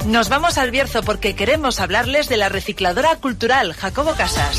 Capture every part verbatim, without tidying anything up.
Nos vamos al Bierzo porque queremos hablarles de la recicladora cultural Jacobo Casas.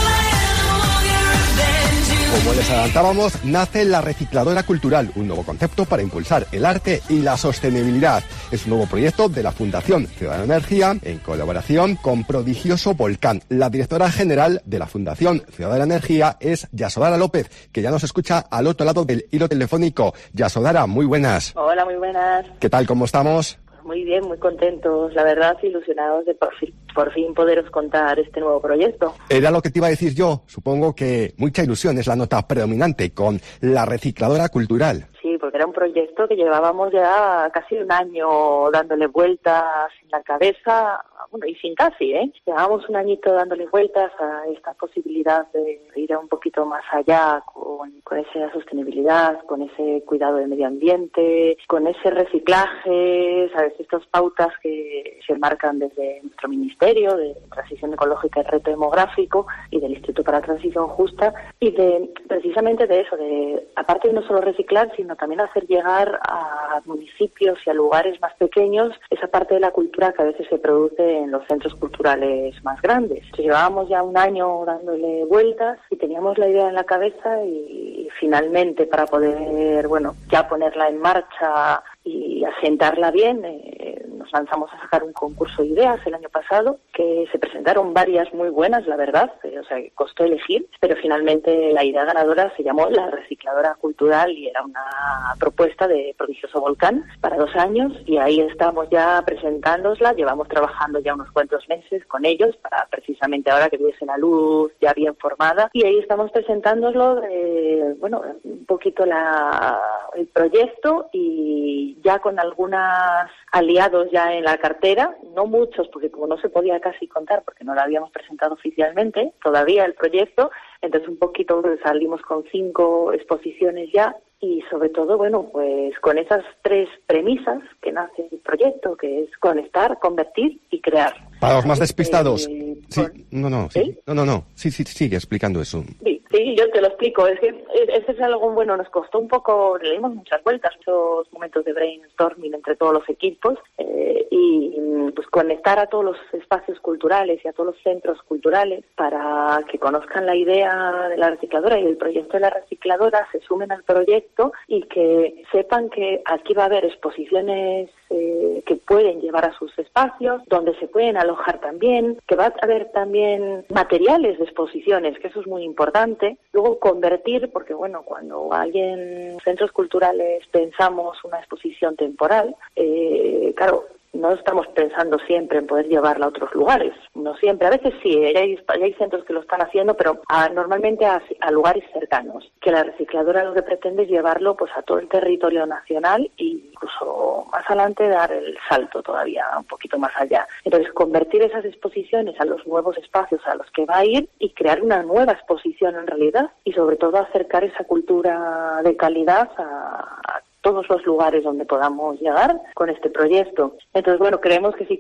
Como les adelantábamos, nace la Recicladora Cultural, un nuevo concepto para impulsar el arte y la sostenibilidad. Es un nuevo proyecto de la Fundación Ciudadana Energía en colaboración con Prodigioso Volcán. La directora general de la Fundación Ciudadana Energía es Yasodara López, que ya nos escucha al otro lado del hilo telefónico. Yasodara, muy buenas. Hola, muy buenas. ¿Qué tal? ¿Cómo estamos? Muy bien, muy contentos, la verdad, ilusionados de por fin, por fin poderos contar este nuevo proyecto. Era lo que te iba a decir yo. Supongo que mucha ilusión es la nota predominante con la Recicladora Cultural. Sí, porque era un proyecto que llevábamos ya casi un año dándole vueltas en la cabeza, bueno, y sin casi, ¿eh? Llevábamos un añito dándole vueltas a esta posibilidad de ir un poquito más allá con, con esa sostenibilidad, con ese cuidado del medio ambiente, con ese reciclaje, ¿sabes? Estas pautas que se marcan desde nuestro Ministerio de Transición Ecológica y Reto Demográfico y del Instituto para la Transición Justa, y de precisamente de eso, de aparte de no solo reciclar, sino también hacer llegar a municipios y a lugares más pequeños esa parte de la cultura que a veces se produce en los centros culturales más grandes. Entonces, llevábamos ya un año dándole vueltas y teníamos la idea en la cabeza y, y finalmente para poder, bueno, ya ponerla en marcha y asentarla bien, eh, nos lanzamos a sacar un concurso de ideas el año pasado, que se presentaron varias muy buenas, la verdad, eh, o sea, costó elegir, pero finalmente la idea ganadora se llamó la Recicladora Cultural y era una propuesta de Prodigioso Volcán para dos años y ahí estamos ya presentándola, llevamos trabajando ya unos cuantos meses con ellos para precisamente ahora que viese la luz ya bien formada y ahí estamos presentándolo, eh, bueno, un poquito la, el proyecto y ya con algunos aliados ya en la cartera, no muchos porque como no se podía casi contar porque no lo habíamos presentado oficialmente todavía el proyecto, entonces un poquito salimos con cinco exposiciones ya y sobre todo, bueno, pues con esas tres premisas que nace el proyecto, que es conectar, convertir y crear. Para los más despistados. Eh, sí, con... no, no, sí, ¿Sí? no, no, no, sí, sí, sigue explicando eso. Sí, sí, yo te lo explico. Es que ese es algo bueno, nos costó un poco, le dimos muchas vueltas, muchos momentos de brainstorming entre todos los equipos eh, y pues conectar a todos los espacios culturales y a todos los centros culturales para que conozcan la idea de la recicladora y el proyecto de la recicladora, se sumen al proyecto y que sepan que aquí va a haber exposiciones eh, que pueden llevar a sus espacios, donde se pueden alojar también, que va a haber también materiales de exposiciones, que eso es muy importante. Luego convertir, porque bueno, cuando hay en centros culturales pensamos una exposición temporal, eh, claro, no estamos pensando siempre en poder llevarla a otros lugares, no siempre, a veces sí, ya hay, ya hay centros que lo están haciendo, pero a, normalmente a, a lugares cercanos, que la recicladora lo que pretende es llevarlo pues a todo el territorio nacional e incluso más adelante dar el salto todavía un poquito más allá. Entonces convertir esas exposiciones a los nuevos espacios a los que va a ir y crear una nueva exposición en realidad y sobre todo acercar esa cultura de calidad a, a todos los lugares donde podamos llegar con este proyecto. Entonces, bueno, creemos que sí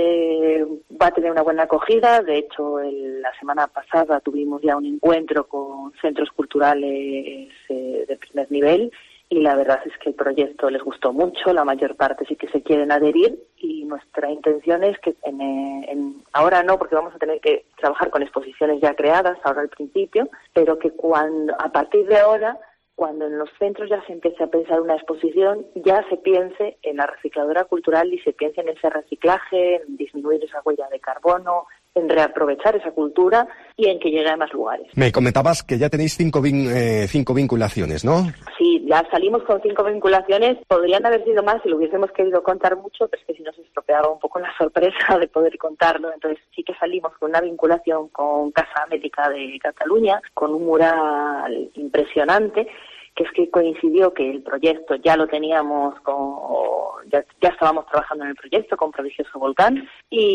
que va a tener una buena acogida. De hecho, el, la semana pasada tuvimos ya un encuentro con centros culturales eh, de primer nivel y la verdad es que el proyecto les gustó mucho, la mayor parte sí que se quieren adherir y nuestra intención es que en, en, ahora no, porque vamos a tener que trabajar con exposiciones ya creadas, ahora al principio, pero que cuando a partir de ahora cuando en los centros ya se empiece a pensar una exposición, ya se piense en la recicladora cultural y se piense en ese reciclaje, en disminuir esa huella de carbono, en reaprovechar esa cultura y en que llegue a más lugares. Me comentabas que ya tenéis cinco, vin, eh, cinco vinculaciones, ¿no? Sí, ya salimos con cinco vinculaciones. Podrían haber sido más si lo hubiésemos querido contar mucho, pero es que si nos estropeaba un poco la sorpresa de poder contarlo. Entonces sí que salimos con una vinculación con Casa Médica de Cataluña, con un mural impresionante, que es que coincidió que el proyecto ya lo teníamos, con, ya, ya estábamos trabajando en el proyecto con Prodigioso Volcán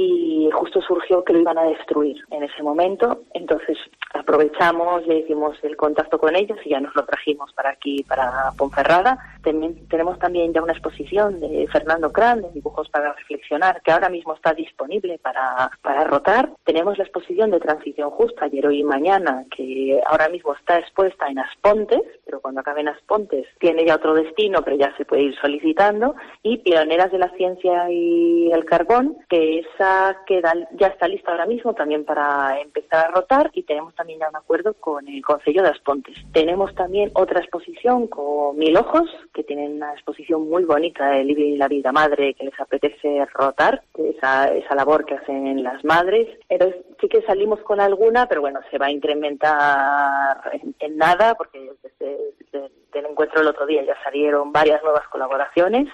y justo surgió que lo iban a destruir en ese momento. Entonces aprovechamos, le hicimos el contacto con ellos y ya nos lo trajimos para aquí, para Ponferrada. También, tenemos también ya una exposición de Fernando Cran, de Dibujos para Reflexionar, que ahora mismo está disponible para, para rotar. Tenemos la exposición de Transición Justa, ayer, hoy y mañana, que ahora mismo está expuesta en Aspontes, pero cuando Rocavenas Pontes tiene ya otro destino, pero ya se puede ir solicitando, y Pioneras de la Ciencia y el Carbón, que esa queda, ya está lista ahora mismo también para empezar a rotar, y tenemos también ya un acuerdo con el Concello de As Pontes. Tenemos también otra exposición con Mil Ojos, que tienen una exposición muy bonita de Living la Vida Madre, que les apetece rotar, esa, esa labor que hacen las madres. Entonces sí que salimos con alguna, pero bueno, se va a incrementar en, en nada, porque desde, desde el encuentro del otro día ya salieron varias nuevas colaboraciones,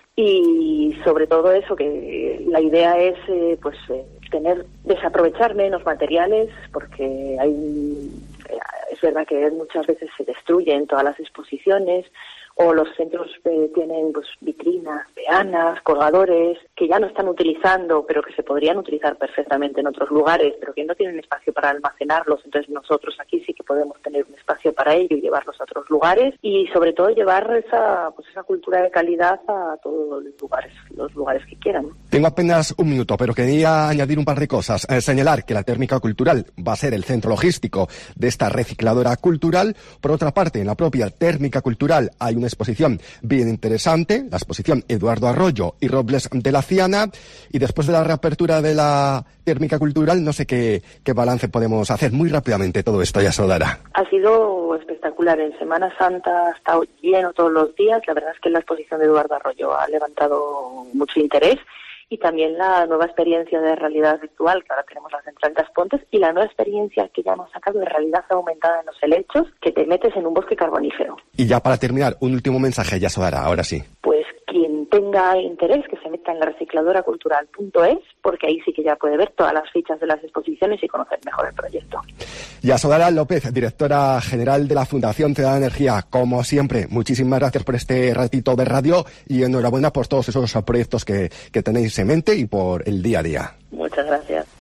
y sobre todo eso, que la idea es eh, pues eh, tener, desaprovechar menos materiales, porque hay, es verdad que muchas veces se destruyen todas las exposiciones, o los centros eh, tienen pues vitrinas, peanas, colgadores que ya no están utilizando, pero que se podrían utilizar perfectamente en otros lugares, pero que no tienen espacio para almacenarlos. Entonces nosotros aquí sí que podemos tener un espacio para ello y llevarlos a otros lugares, y sobre todo llevar esa pues esa cultura de calidad a todos los lugares, los lugares que quieran. Tengo apenas un minuto, pero quería añadir un par de cosas. Eh, señalar que la Térmica Cultural va a ser el centro logístico de esta recicladora cultural. Por otra parte, en la propia Térmica Cultural hay una exposición bien interesante, la exposición Eduardo Arroyo y Robles de la Ciana, y después de la reapertura de la Térmica Cultural, no sé qué, qué balance podemos hacer muy rápidamente todo esto, Yasodara. Ha sido espectacular. En Semana Santa ha estado lleno todos los días. La verdad es que la exposición de Eduardo Arroyo ha levantado mucho interés, y también la nueva experiencia de realidad virtual, que ahora tenemos la Central de As Pontes, y la nueva experiencia que ya hemos sacado de realidad aumentada en los helechos, que te metes en un bosque carbonífero. Y ya para terminar, un último mensaje, Yasodara, ahora sí. Pues quien tenga interés, que se meta en la recicladora cultural punto es, porque ahí sí que ya puede ver todas las fichas de las exposiciones y conocer mejor el proyecto. Yasodara López, directora general de la Fundación Ciudad de Energía, como siempre, muchísimas gracias por este ratito de radio, y enhorabuena por todos esos proyectos que, que tenéis en mente y por el día a día. Muchas gracias.